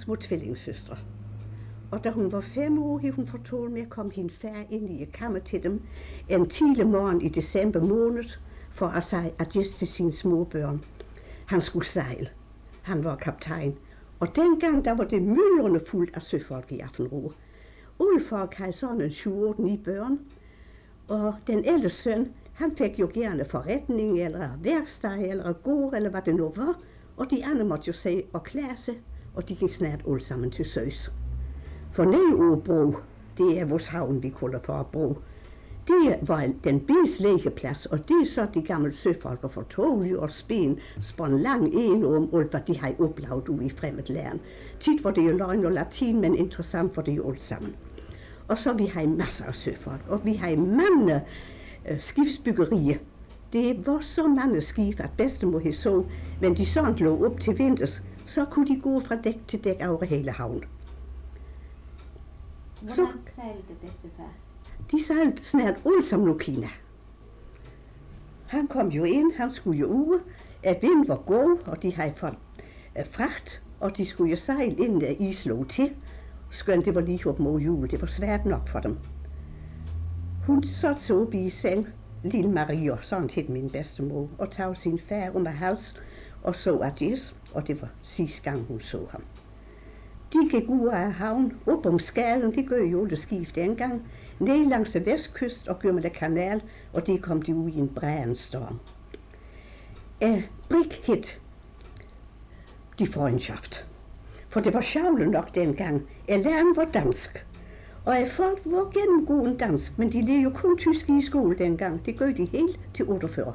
små tvillingesøstre. Og da hun var 5 år, havde hun fortalt med at komme hendes far ind i kammer til dem en tidlig morgen i december måned for at sige adjø til sine små børn. Han skulle sejle. Han var kaptajn. Og dengang der var det myldrende fuldt af søfolk i Affenrå. Alle folk havde sådan en 7-8-9 børn. Og den ældste søn, han fik jo gerne forretning, eller værksted, eller gård, eller hvad det nu var. Og de andre måtte jo se og klare sig, og de gik snart alle sammen til søs. For nede over bro, det er vores havn, vi kalder for bro, det var den billige legeplads, og det er så de gamle søfolk og fortog og spån lang en om alt, hvad de havde oplevet ude i fremmed land. Tit var det jo løgn og latin, men interessant var det jo alt sammen. Og så vi havde masser af søfolk, og vi havde mange skibsbyggerier. Det var så mange skib, at bedstemor havde så, men de sådan lå op til vinters, så kunne de gå fra dæk til dæk over hele havnen. Hvordan sejlede bedstefar? De sejlede snart alle som Lukina. Han kom jo ind, han skulle jo ude, at vinden var god, og de havde fået fragt, og de skulle jo sejle inden der is lå til. Skønt det var lige op mod jul, det var svært nok for dem. Hun så op i seng, lille Maria, sådan hed min bedstemor, og tog sin far om hals og så adjøs, og det var sidste gang hun så ham. De gik ud af havnen, op om skalen, de gør jo det skift dengang, ned langs vestkyst og Gømle kanal, og de kom de ud i en brændende storm. Brik hed de freundschaft, for det var sjovt nok dengang. Læreren var dansk, og folk var gennemgående dansk, men de lærte jo kun tysk i skole dengang. Det gør de helt til 48.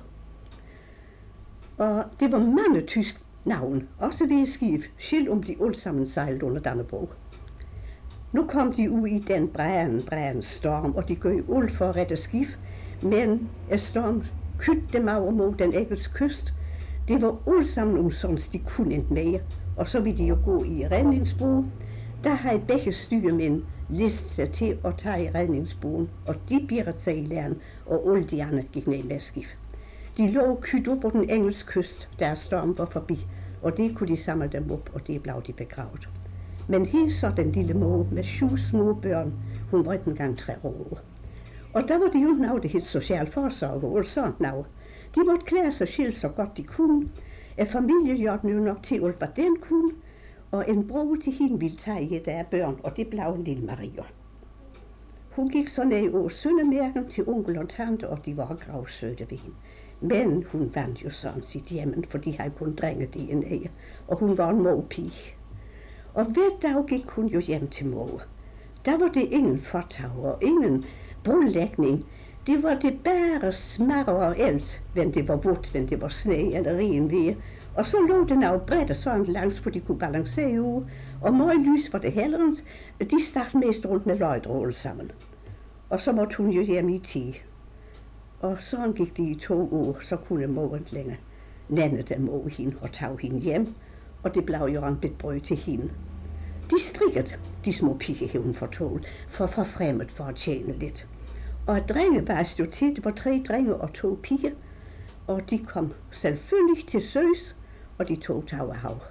Og det var mange tysk navn, også ved skib, skilt om de alle sammen sejlede under Dannebrog. Nu kom de ud i den brændende storm, og de gør jo alt for at rette skib, men stormen kytte dem over mod den engelske kyst. Det var alle sammen omsonst, de kunne ikke mere, og så ville de jo gå i redningsbåd. Der havde begge styrmænd list sig til at tage i redningsbåden, og de birrede sig i land, og alle de andre gik ned med skib. De lå kydt op på den engelske kyst, der stormen var forbi, og det kunne de samle dem op, og det blev de begravet. Men helt så den lille mor med 7 små børn, hun var ikke engang 3 år. Og der var de jo noget, det hed social forsorg og sådan noget. De måtte klare sig selv så godt de kunne. Familien gjorde jo nok til alt, hvad den kunne, og en bror til hende ville tage der børn, og det blev en lille Maria. Hun gik så ned over Søndermærken til onkel og tante, og de var gravsøde ved hende. Men hun vandt jo sådan sit hjemmen, for de havde kun drenge-DNA, og hun var en morpige. Og hver dag gik hun jo hjem til mor. Der var det ingen fortag og ingen brolægning. Det var det bare smarre og eld, wenn det var vådt, wenn det var sne eller regnvejr. Og så lå den af bredt sådan langs, for de kunne balancere ud. Og meget lys var det heller. De stak mest rundt med løjdrål sammen. Og så måtte hun jo hjem i 10. Og sådan gik det i 2 år, så kunne mor ikke længere lande dem over hende og tage hende hjem. Og det blev jo en bit brød til hende. De strikkede de små piger, hun fortalt, for fremmed for at tjene lidt. Og drenge var jo til, det var 3 drenge og 2 piger, og de kom selvfølgelig til søs, og de 2 tog af hav.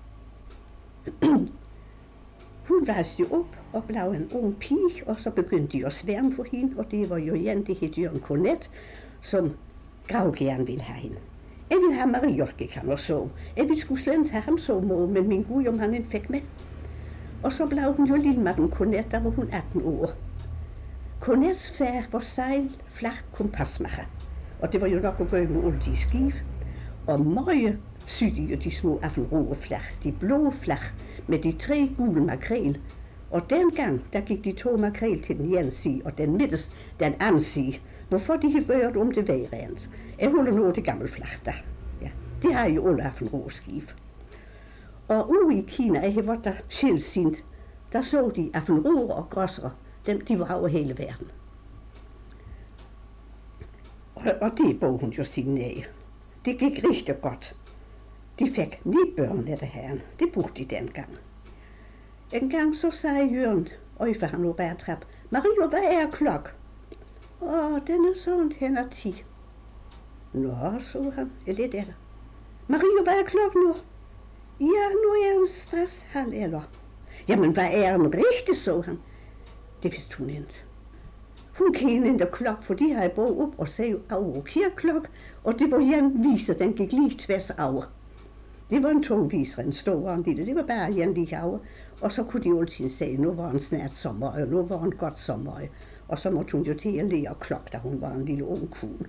Hun var jo op og blev en ung pige, og så begyndte de at sværme for hende, og det var jo igen, det hed Jørgen Cornet, som gravgern ville have hende. Jeg ville have Marie, gik han og så. Jeg ville skulle slet have ham så mod, men min gud, om han ikke fik med. Og så blev hun jo lille Madame Cornet, der var hun 18 år. Cornets far var flach kompasmacher, og det var jo nok at gøre med alle de skib. Og meget syede jo de små Affenrå-flach, de blå flach, med de 3 gule makrel. Og dengang, der gik de 2 makrel til den ene side, og den midterste, den anden side. Hvorfor de havde gjort om det værrent? Jeg holder nu det gamle flach der. Ja, det har jo alle Affenrå-skib. Og ude i Kina, jeg var der skilsint, der så de Affenrå og Grosser. De var over hele verden. Og det bog hun jo sin af. Det gik rigtig godt. De fik 9 børn af det her. Det brugte de dengang. En gang så sagde Jørgen, øj for han lå bare trap, Maria, hvad er klok? Den er sådan hen ad 10. Nå, så han, lidt efter. Maria, hvad er klok nu? Ja, nu er hun stress 10:30. Jamen, hvad er den rigtig, så han. Det vidste hun ikke. Hun kendte ikke klok, for de havde både op og sagde over kirkeklok, og det var en viser, den gik lige tværs over. Det var en togviser, en stor og en lille, det var bare en lige over. Og så kunne de altid sige, nu var en snart sommer, og nu var en godt sommer. Og så måtte hun jo til at lære klok, da hun var en lille ung kone.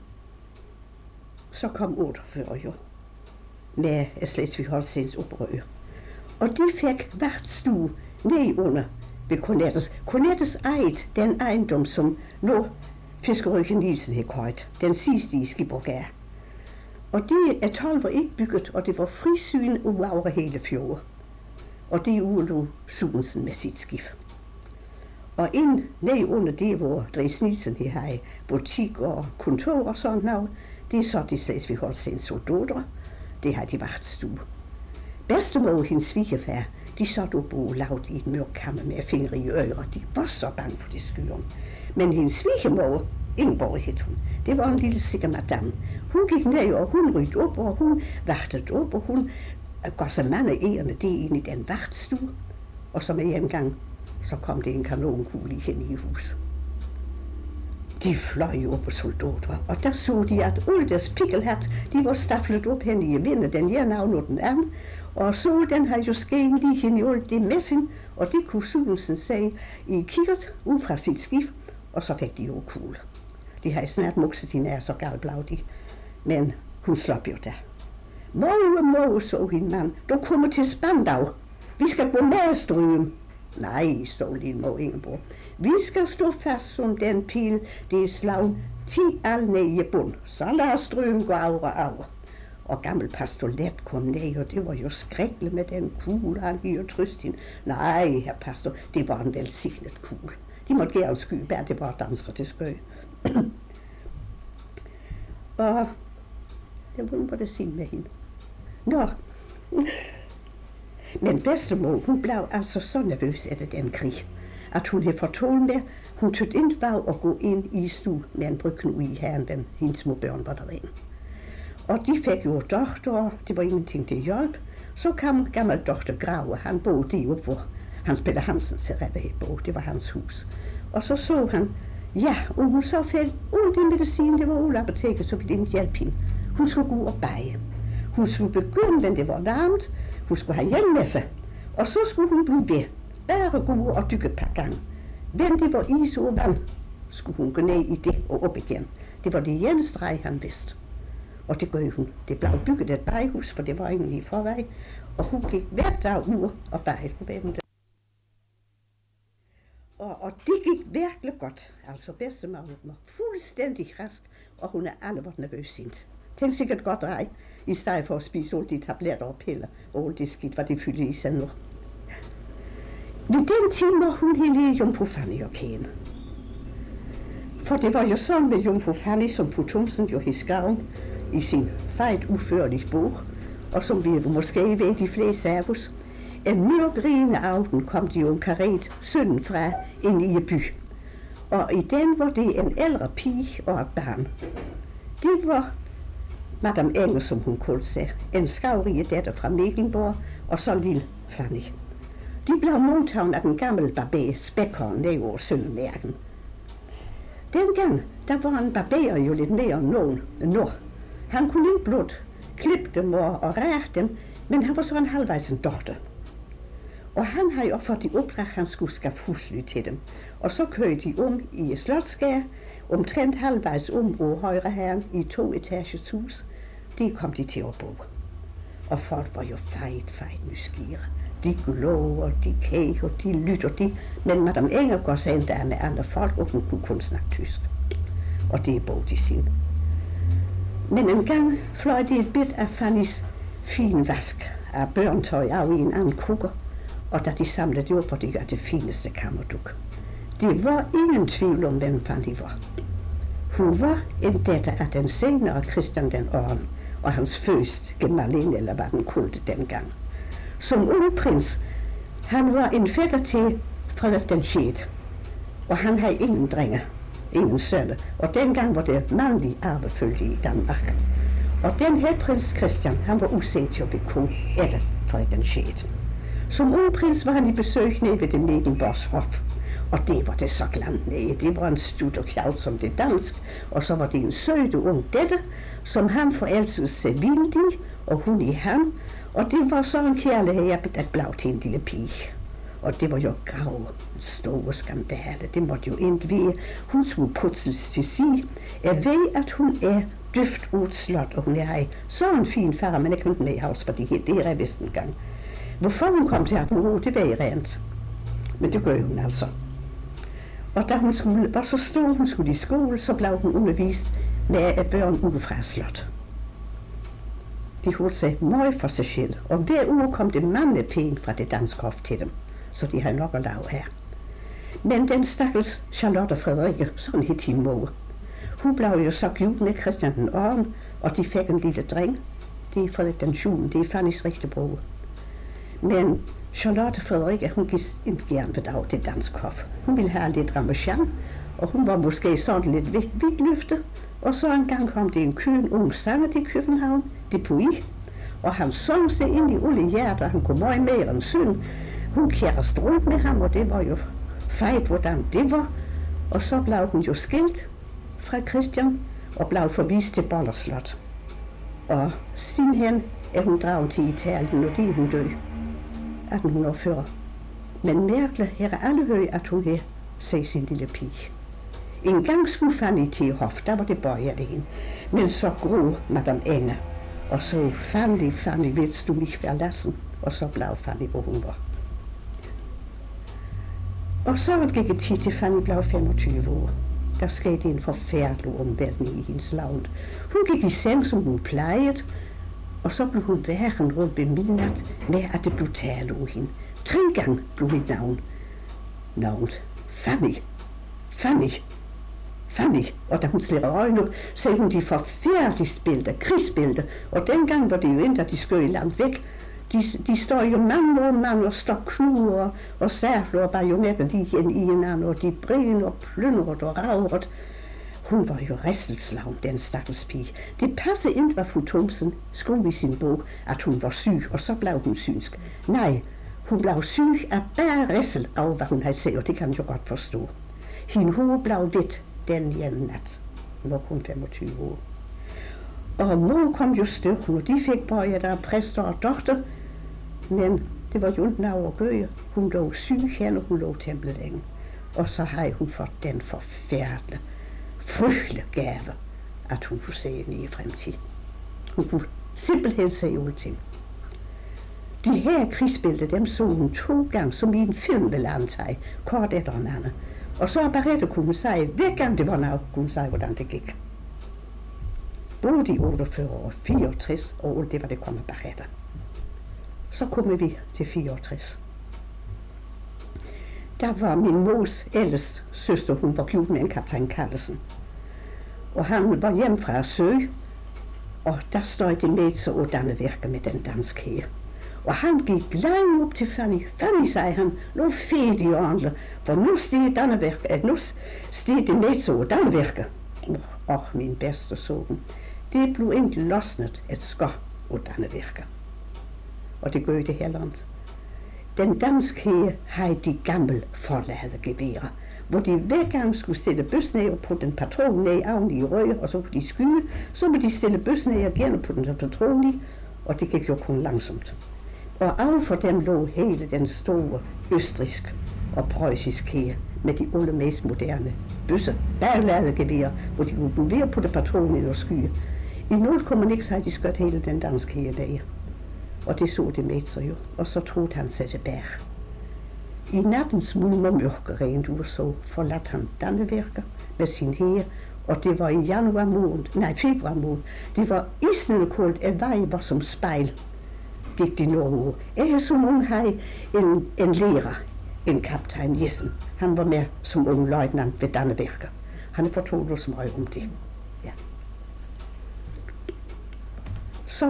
Så kom 48 jo, med Slesvig-Holstens oprør. Og de fik vagtstue ned under ved Cornettes. Cornettes ejede den ejendom, som nu Fiskerøkken Nielsen havde købt, den sidste i Skiborgær. Og de 12 var ikke bygget, og det var frisyn ud over hele fjorden. Og det udlå Sunsen med sit skib. Og ind ned under det, hvor Dres Nielsen havde butik og kontor og sådan noget, det er så de Slesvig-Holstens soldater. Det har de vagtstue. Bedstemor og hendes svigerfar, de sad op og lavede i et mørk kammer med fingre i ører. De var så bange for de skyer. Men hendes svigermor, Ingeborg hed hun, det var en lille sikker madame. Hun gik ned, og hun rydde op, og hun vagtede op, og hun gav så mange ærende det ind i den vagtstue. Og så med en gang, så kom det en kanonkugle hen i huset. De fløj op på soldater, og der så de, at alle deres pikkelhat, de var staflet op hen i vinden, den ene af den anden. Og så den havde jo skæn lige hen i alt det messing, og det kunne Sunsen sige i kikkert ud fra sit skib, og så fik de jo kugle. De havde snart mukset hende af så galblav de, men hun slap jo der. Måge, så hende mand, du kommer til Spandau. Vi skal gå med strøm. Nej, så lille mor Ingeborg. Vi skal stå fast som den pil, det er slag 10 al ned i bund. Så lad strøm gå over. Og gammel pastolet kom ned, og det var jo skrækkeligt med den kugle, han giver trøst hende. Nej, herr pastor, det var en velsignet kugle. De måtte gerne skyde, bare det var danskere til skøj. Og jeg ved, hvad det siger med hende. Nå, men bedstemor, hun blev altså så nervøs efter den krig, at hun havde fortalt med, hun tøt ikke var at gå ind i stue med en brygknu i herren, den hendes små børn var derinde. Og de fik jo doktor, det var ingenting til hjælp. Så kom gammel doktor Grave, han boede deroppe, hvor Hans Peter Hansen til rettighed boede, det var hans hus. Og så han, ja, og hun så fik alt det medicin, det var alle apoteket, så ville det ikke hjælpe hende. Hun skulle gå og bage. Hun skulle begynde, når det var varmt, hun skulle have hjem med sig, og så skulle hun blive ved, bare gå og dykke et par gange. Wenn det var is og vand, skulle hun gå ned i det og op igen. Det var det eneste drej, han vidste. Og det gør hun. Det blev bygget et bagehus, for det var egentlig i forvej. Og hun gik hver dag ud og bagede. Og det gik virkelig godt. Altså bedstemor var fuldstændig rask, og hun er alle været nervøs sint. Tænk sikkert godt drej, i stedet for at spise alle de tabletter og piller, og alt det skidt, hvad de fyldte i sig nu. Ved den tid var hun hele Jomfru Fanny og kende. For det var jo sådan med Jomfru Fanny, som fru Thomsen jo havde skrevet i sin fejt uførlige bog, og som vi måske ved de fleste af os. En mørk rigende aften kom de jo en karet sønden fra ind i by. Og i den var det en ældre pige og et barn. Det var Madame Engel, som hun kaldte sig, en skavrige datter fra Mecklenborg, og så lille Fanny. De blev modtaget af den gamle barber Spækhorn ned over Søndermærken. Dengang, der var en barber jo lidt mere end nogen nu. Han kunne ikke blot klippe dem og rære dem, men han var så en halvvejs en doktor. Og han havde jo fået i opdrag, at han skulle skaffe husly til dem. Og så kørte de om i Slotsgade, omtrent halvvejs på højre herren i 2-etages hus. Det kom de til at bo. Og folk var jo fejt nysgerrige. De glå, og de kæg, og de lytter, men Madame Engel går sig endda med andre folk, og hun kunne kun snakke tysk. Og det er både de sin. Men en gang fløj det et bit af Fannys fin vask af børntøj af i en anden krukker, og da de samlede det op, var det jo det fineste kammerduk. Det var ingen tvivl om, hvem Fanny var. Hun var en datter af den senere Christian den Ørn, og hans første gemalinde, eller hvad den kaldte dengang. Som ung prins, han var en fætter til Frederik den 6. Og han havde ingen drenge, ingen sønner, og dengang var det mandlig arvefølge i Danmark. Og den her prins Christian, han var uset til at blive konge efter Frederik den 6. Som ung prins var han i besøg nede ved det Mecklenborgs hof. Og det var det så glant nede. Det var en stutterklaut som det dansk. Og så var det en søde ung dette, som han for altid sevildt i, og hun i ham. Og det var så en kærlighed, at blev til en lille pige. Og det var jo grav, en stor skandale. Det måtte jo ikke være. Hun skulle putsles til sig. Jeg ved, at hun er dyft udslået, og hun er så en fin far, men jeg kunne med i havs, fordi det er jeg vist en gang. Hvorfor hun kom til at bruge, det var i rent. Men det gør hun altså. Og da hun var så stor, hun skulle i skole, så blev hun undervist med at børn ude fra slot. De holdt sig meget for sig selv, og hver uge kom det mange penge fra det danske hof til dem, så de havde nok at lave her. Men den stakkels Charlotte Frederikke, sådan hed hende mor, hun blev jo så givet med Christian den 8., og de fik en lille dreng. Det er Frederik den 7., det er Fannys rigtige bror. Men Charlotte Frederikke, hun gik ikke gerne ved dag til dansk hof. Hun ville have lidt ramachan, og hun var måske sådan lidt vidtløfte. Og så en gang kom det en køn ung sanger til København, Dupuy, og han sang sig ind i alle hjerter, han kunne meget mere end syng. Hun kæreste rundt med ham, og det var jo fejt, hvordan det var. Og så blev hun jo skilt fra Christian, og blev forvist til Bollerslot. Og sidenhen er hun draget til Italien, og det er hun død. 1840. Men mærkeligt her er alle høj, at hun her ser sin lille pige. En gang skulle Fanny til hof, der var det bøjet hende. Men så gro Madame Enge, og så Fanny, willst du mich verlassen? Og så blev Fanny, hvor hun var. Og så gik det tid til Fanny blev 25 år. Der skete en forfærdelig omvæltning i hendes lavn. Hun gik i seng, som hun plejede, og så blev hun væren rundt ved midnat med, at det blev talt over hende. 3 gange blev mit navnet. Fanny. Og da hun slår øjnene op, så hun de forfærdelige billeder, krigsbilleder. Og dengang var det jo ikke, at de skød langt væk. De står jo mand og står knuder og særfler og bajonetter lige ind i hinanden, og de brænder og plyndret og ravret. Hun var jo rædselsslagen, den stakkels pige. Det passede ikke, hvad fru Thomsen skrev i sin bog, at hun var syg, og så blev hun synsk. Nej, hun blev syg af bare rædsel af, hvad hun havde set, og det kan man jo godt forstå. Hendes hoved blev hvidt den ene nat. Hun var kun 25 år. Og mor kom jo stykken, og de fik bare der præster og doktor. Men det var jo ikke noget at gøre. Hun lå syg hen, og hun lå templet længe. Og så havde hun fået den forfærdelige, frygtelige gave, at hun kunne se ind i fremtiden. Hun kunne simpelthen se alle ting. De her krigsbilleder, dem så hun 2 gange, som i en film ville antage, kort efter en anden. Og så bare kunne hun sige, hver gang det var noget, kunne hun sige, hvordan det gik. Både i 48 og 64 år, det var det kommet bare efter. Så kom vi til 64. Der var min mors ældste søster, hun var gift med en kaptajn Carlsen. Og han var hjemme fra sø, og der stod det med så og Dannevirke med den dansk her. Og han gik langt op til Fanny. Fanny, sagde han, nu fed i ordentligt, for nu steg Dannevirke, nu steg det med så og Dannevirke. Min bedste sådan. Det blev ikke løsnet et skår og Dannevirke. Og det gør det heller ikke. Den danske her havde de gamle forladede geværer, hvor de hver gang skulle stille bøssen ned og putte en patron ned oven i røg, og så kunne de skyde, så ville de stille bøssen ned og gerne putte en patron i, og det gik jo kun langsomt. Og overfor dem lå hele den store østrigske og preussiske her, med de allermest moderne bøsser, bagladede geværer, hvor de kunne blive ved at putte patronen i og skyde. I 0,6 havde de skudt hele den danske her der. Og det så det med sig jo, og så troede han sig tilbage. I nattens mulm og mørke rent ud, så forladt han Dannevirke med sin her, og det var i februar måned. Det var isnende koldt, at vejen var som spejl, gik de nordover. Jeg som ung havde en lærer, en kaptajn Jessen. Han var med som ung løjtnant ved Dannevirke. Han fortalte os meget om det. Ja. Så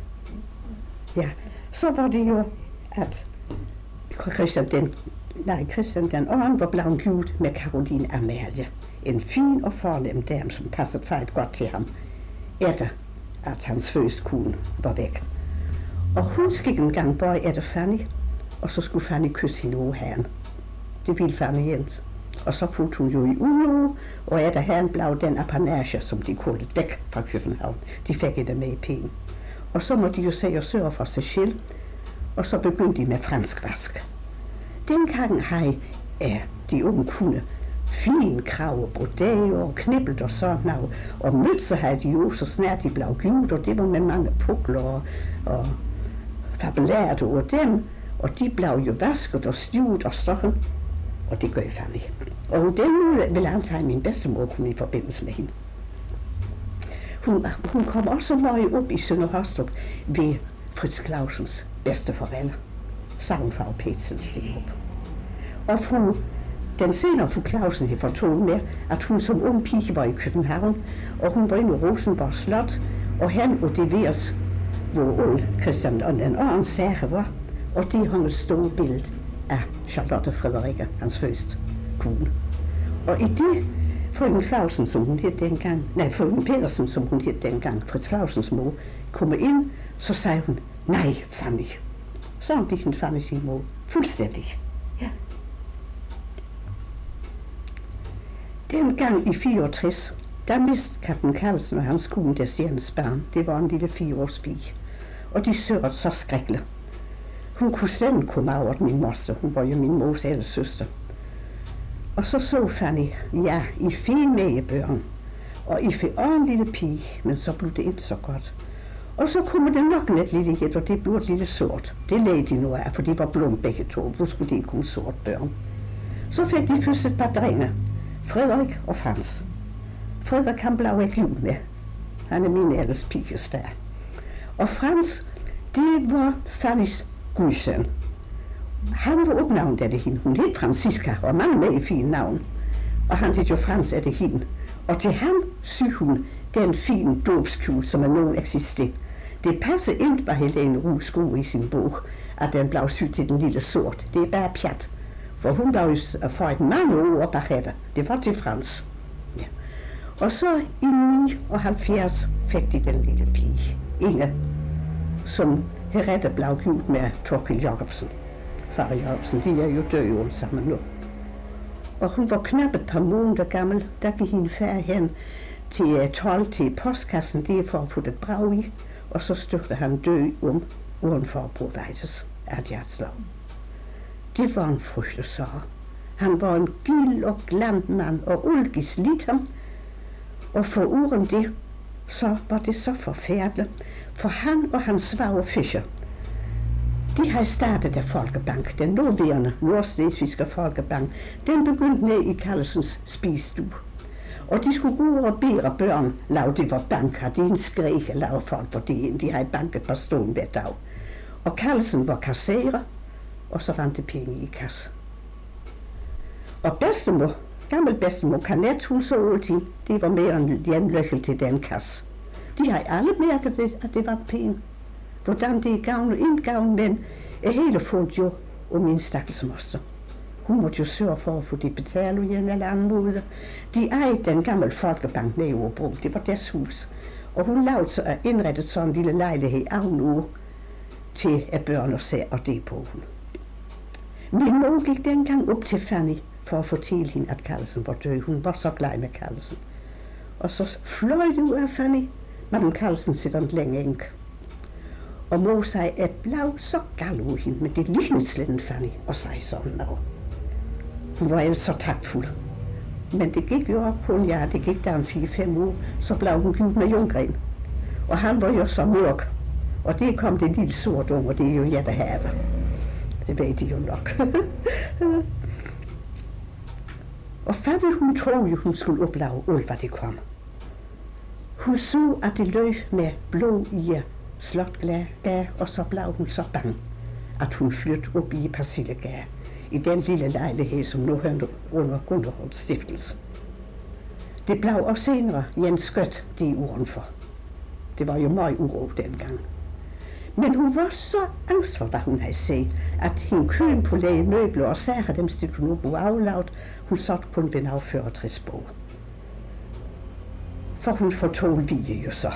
var det jo, at Christian den 8. var blevet gift med Caroline Amalie. En fin og fornem dame, som passede fejl godt til ham, efter at hans første kone var væk. Og hun gik en gang bare efter Fanny, og så skulle Fanny kysse hende over herren. Det ville Fanny ikke. Og så fulgte hun jo i uge, og efter herren blev den apanage, som de kaldte væk fra København. De fik ikke med i penge. Og så må de jo se og sørge for sig selv, og så begyndte de med fransk vask. Dengang havde de unge kunne fin krav og brodage og knibbelt og sådan noget. Og mødse havde de jo så snart de blev givet, og det var med mange pukler og fabelært over dem. Og de blev jo vasket og stivet og sådan. Og det gør Fanny. Og den vil antage min bedstemor kunne i forbindelse med hende. Hun kom også meget op i Sønder Hostrup ved Fritz Clausens bedsteforældre. Savnfag Petersen steg op. Og den senere fru Clausen har fortalt med, at hun som ung pige var i København, og hun var inde i Rosenborg Slot, og han odeveres, hvor Ole Christian og den anden særge var, og det hang et stort billede af Charlotte Frederikke, hans første kone. Og i det frøken Clausen, som hun hed dengang, frøken Petersen, som hun hed dengang, Fritz Clausens mor, kom ind, så sagde hun, nej, Fanny. Så gik den Fanny sin mor fuldstændig. Ja. Dengang i 64, der mistede kapten Carlsen og hans kone deres Jens barn. Det var en lille 4-årspige. Og de sørgede så skrækkeligt. Hun kunne selv komme over min moster. Hun var jo min mors ældste søster. Og så Fanny, ja, I fik med børn. Og I fik også en lille pige, men så blev det ikke så godt. Og så kommer det nok et lille hit, og det blev et lille sort. Det lagde de nu af, for de var blom begge to. Hvor skulle de ikke kunne sort børn? Så fik de først et par drenge. Frederik og Frans. Frederik han blev ikke jul med. Han er min ældste piges far. Og Frans, det var Fannys gudsøn. Han var opnavnet af det hende. Hun hed Franziska, og mange med i fine navn. Og han hed jo Frans af det hende. Og til ham syg hun den fine dåbskjul, som er nogen eksisterer. Det passer ikke, hvad Helene Ruh skrev i sin bog, at den blev syg til den lille sort. Det er bare pjat. For hun blev jo for et mange år bagefter. Det var til Frans. Ja. Og så i 79 fik de den lille pige, Inge, som herefter blev gift med Torkild Jacobsen. Far Jacobsen, de er jo døde alle sammen nu. Og hun var knap et par måneder gammel, der gik hende far hen til 12 til postkassen, det er for at få det brav i, og så støtte han død uden for at Brodvejdes af et hjerteslag. Det var en frygtelig sorg. Han var en gild og glant mand, og ulgis lidt ham. Og for uren det, så var det så forfærdeligt, for han og hans svager Fischer, de har startet af Folkebank, den nuværende nordslesvigske Folkebank. Den begyndte ned i Carlsens spisestue. Og de skulle gå og bede børn, lave det var banker, det er en skræk at lave folk for det, de har banket på stående hver dag. Og Carlsen var kasserer, og så rendte penge i kasse. Og bedstemor, gammel bedstemor, Kanet, hun så altid, det var mere en hjemløkkel til den kasse. De har alle mærket, at det var penge. Hvordan det er gavn og indgavn, men hele folk jo om min stakkels moster. Hun måtte jo sørge for at få det betalt i en eller anden måde. De ejede den gamle Folkebank nede i Åbro, det var deres hus. Og hun lavede så at indrette sådan en lille lejlighed ovenover til at børn og se, og det på hun. Min mor gik dengang op til Fanny for at fortælle hende, at Carlsen var død. Hun var så glad med Carlsen. Og så fløj det ud af Fanny, men Carlsen sidder ikke længe enke. Og mor sagde, at blev så gal ud hende, men det lignede slet en Fanny, og sagde sådan noget. Hun var ellers så taktfuld. Men det gik jo op på en år, det gik der en 4-5 år, så blev hun givet med Junggren. Og han var jo så mørk, og det kom det lille sort om, og det er jo Jættehavet. Det ved de jo nok. Og Fanny, hun troede jo, hun skulle opleve alt, hvad det kom. Hun så, at det løb med blå i Slotgade, og så blev hun så bange, at hun flyttede op i Persillegade, i den lille lejlighed, som nu hørte under Gunderholds stiftelse. Det blev også senere Jens Skødt, det udenfor. Det var jo meget uro dengang. Men hun var så angst for, hvad hun havde set, at hende køen på læge møbler og sager dem stille hun op og aflaut, hun satte kun ved af 64 bog. For hun fortog vi jo så,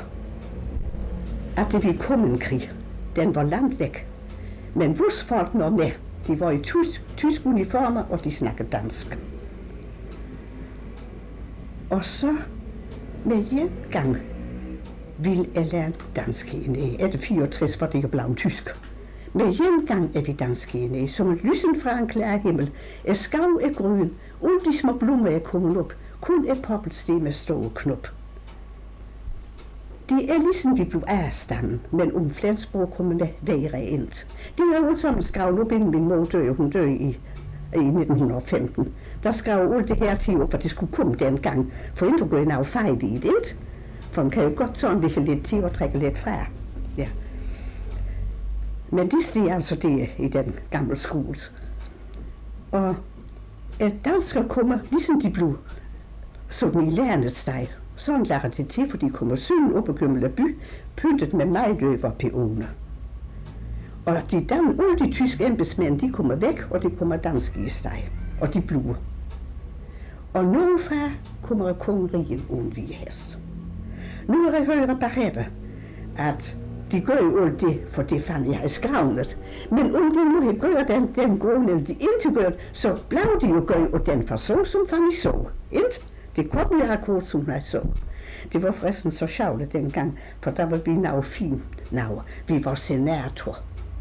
at det ville komme en krig. Den var langt væk. Men vores folk var med, De var i tysk uniformer, og de snakkede dansk. Og så med en gang ville jeg lære dansk henne. Efter 64 var det jo blevet tysk. Med en gang er vi dansk henne, som lysen fra en klar himmel. Skav er grøn, de små blommer er kommet op. Kun et poppelsted med store knop. Det er ligesom vi blev afstanden, men Flensborg kommer med værre ind. Det er jo sådan skrevet op, inden min mor døde. Hun døde i 1915. Der skrev alt det her til op, at det skulle komme dengang. For inden går en af fejl i det. For man kan jo godt sådan ligge lidt til og trække lidt fra. Ja. Men det stiger altså det i den gamle skole. Og danskere kommer, ligesom de blev sådan i lærernes steg. Sådan lader det til, for de kommer syden op ad Gømmel by, pyntet med majløv og peoner. Og alle de tyske embedsmænd, de kommer væk, og det kommer danske i steg. Og de bliver. Og nu fra kommer kongeriget uden hvide hest. Nu har jeg hørt bare at de gør jo alt det, for det fandt jeg i skravnet. Men om de nu har gjort den gården, eller de ikke gør, så blev de jo gør og den person, som fandt I så. Ikke? Det kunne vi akkurat, som jeg så. Det var forresten så sjovt dengang, for der var vi noget fint navn. Vi var senator.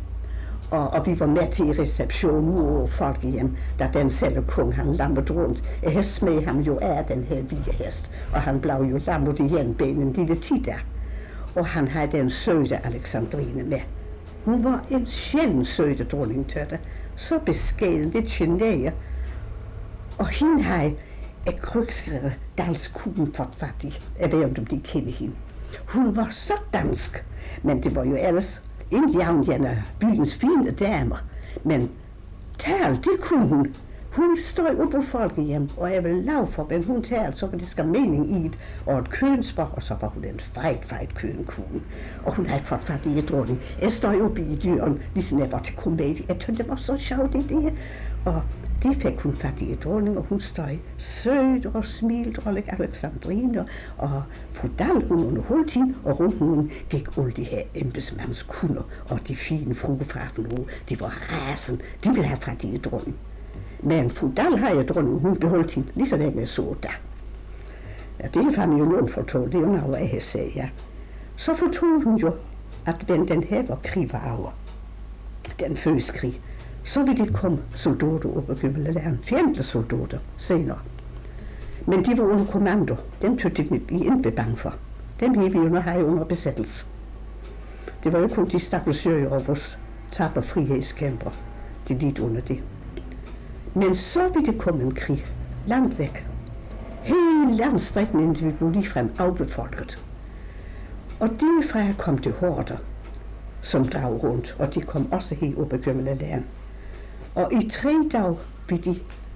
Og vi var med til receptionen og folk hjem, da den selv kong, han lammet rundt. Jeg smed ham jo af den her hvide hest, og han blev jo lammet igen ben en lille tid der. Og han havde den søde Alexandrine med. Hun var en sjælden søde dronningtøtte, så beskeden, lidt generet. Og hende havde et krygskrevet Dalskuen fået fat i. Jeg ved om de kender hende. Hun var så dansk, men det var jo ellers indianer, byens fine damer. Men tal, det kunne hun. Hun stod op på folkehjem, og jeg vil lave for, men hun talte, så var det skal mening i det, og et kønsborg, og så var hun en fejt kønkone. Og hun havde fået fat i et dronning. Jeg stod oppe i dyren, ligesom jeg var til komedie. Jeg tænkte, det var så sjovt det. Og det fik hun fat i et dronning, og hun stod sød og smilte, og Alexandrine, og fru Dahl, hun underholdt hende, og rundt hun gik alle de her embedsmandskunder, og de fine fruefraffen, de var rasen, de ville have fat i et dronning. Men fru Dahl har jo dronning, hun beholdt hende, lige så længe jeg så der. Ja, det fandt jo nogen fortalt, det er jo noget, jeg sagde, ja. Så fortog hun jo, at den her var krig var over, den første krig, så ville det komme soldater op og Gømmelæren, fjendtlige soldater senere. Men de var under kommando, dem tøtte vi ikke bange for. Dem havde vi jo når have under besættelse. Det var jo kun de stakkels jøger og vores taber frihedskæmper, de lidt under det. Men så ville det komme en krig, langt væk. Hele landstrækningen ville blive ligefrem afbefolket. Og derfra kom det horder, som drag rundt, og de kom også helt op ad Gømmelæren. Og i 3 dage ville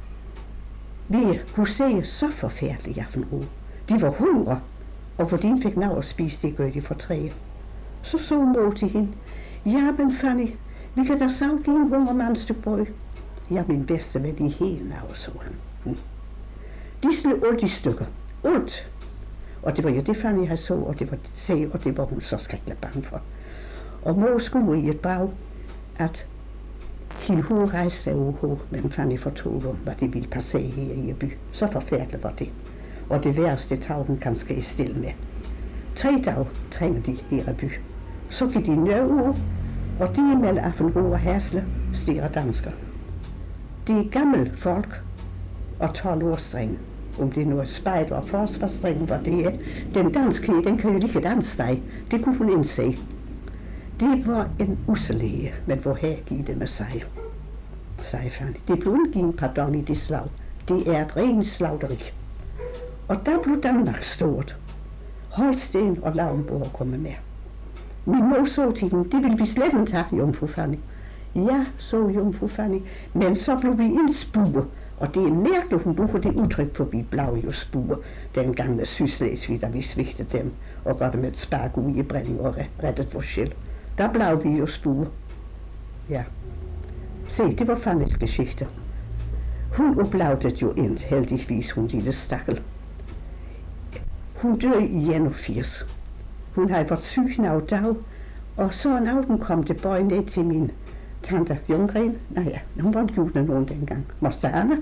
de husere så forfærdeligt aften uge. De var hungre, og fordi de fik noget at spise, det gør de for 3. Så mor til hende, ja, men Fanny, vi kan da savne en hungermandsbøj. Ja, min bedste ven i hele navn, så han. De slog alt i stykker. Alt. Og det var jo det, Fanny havde så, og det var se, og det var hun så skrækkelig bange for. Og mor skulle i et brag, at hende hun rejste sig over, men Fanny fortog om, hvad de ville passere her i by. Så forfærdeligt var det. Og det værste tag, hun kan ske stille med. 3 dage trænger de her i by. Så gik de nøje, og de imellem Affenro og Hasle stiger dansker. Det er gammel folk og 12 årstrenge. Om det nu er spejder og forsvarsstrenge, hvor det er. Den danske, den kan jo ikke danse dig. Det kunne hun indse. Det var en usselæge, men hvor her giver det med sig, sagde Fanny. Det blev ikke givet pardon i det slag. Det er et rent slagteri. Og der blev Danmark stort. Holsten og Lauenborg kommer med. Min mor så til den, det ville vi slet ikke tage, jomfru Fanny. Ja, så jomfru Fanny, men så blev vi indspure, og det er mærkeligt, hun bruger det udtryk, for vi blev jo spure dengang med Sydslesvig, da vi svigtede dem, og gør det med et spark ud i brænding og rettede vores sjæl. Der blev vi jo spure. Ja. Se, det var Fannys geschichte. Hun oplevede jo ind, heldigvis, hun lille stakkel. Hun døde i 81. Hun havde været syg en dag, og så en aften kom det bøj ned Tante Ljunggren, nej, hun var gift med nogen dengang. Marsanne.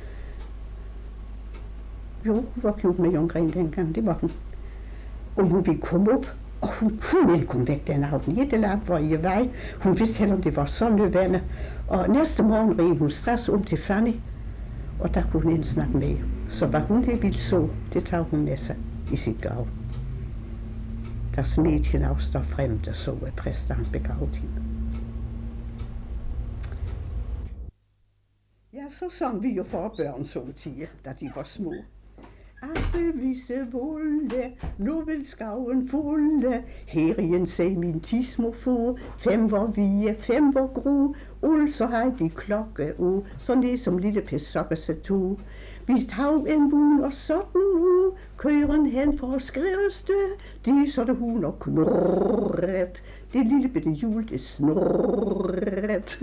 Jo, hun var gift med Ljunggren dengang, det var hun. Og hun ville komme op, og hun kunne ikke komme væk den aften. Ikke langt var i vej. Hun vidste heller, om det var så nødvendigt. Og næste morgen ringede hun straks om til Fanny, og der kunne hun ikke snakke med. Så hvad hun helt ville så, det tager hun med sig i sit grav. Der smed hende afstår frem, der så, at præsten begravede hende. Ja, så sang vi jo for børn så tider, da de var små. Appevise volde, nu vil skaven fulde, herien sag min tismo få, 5 var vie, 5 var gru, ul så har de klokke u, så ned som lille pesokke se to. Vist hav en vun og sådan nu, køren hen for at skriveste, det så det hun og knorret, det lille bitte hjul det snorret.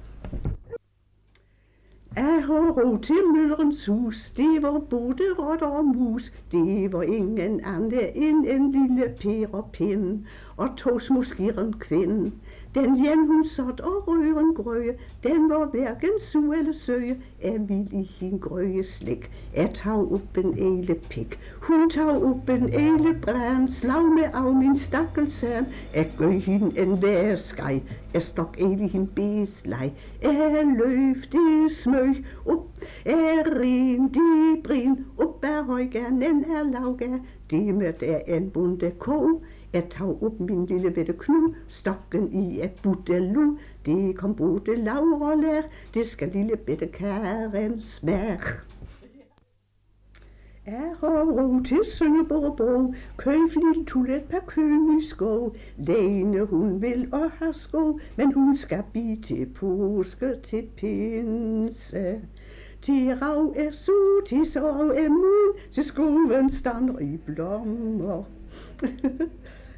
Jeg har ro til møllerens hus, det var både rot og mus, det var ingen anden end en lille Per og Pind, og 2 små skirren kvinde. Den jen hun satt og røren grøje, den var hverken su eller søje, jeg vil i hin grøje slik. Jeg tag op en ele pik, hun tag op en ele bræn, slag med af min stakkelsand, jeg gør hende en værskej, jeg stok ele hin beslej, jeg løf de smøg, op, jeg ren de brin, op af højgernen er lavga, det med der en bunde ko. Jeg tag op min lille bitte knu, stokken i et buddelu, det kom både Laura lær, det skal lille bitte Karen smær. Jeg har ro til Sønderborg, køb lille tullet per køen i skov, Lene hun vil og have sko, men hun skal blive til påske til pinse. Til rav er su, til sorg er mun, til skoven stander i blommer.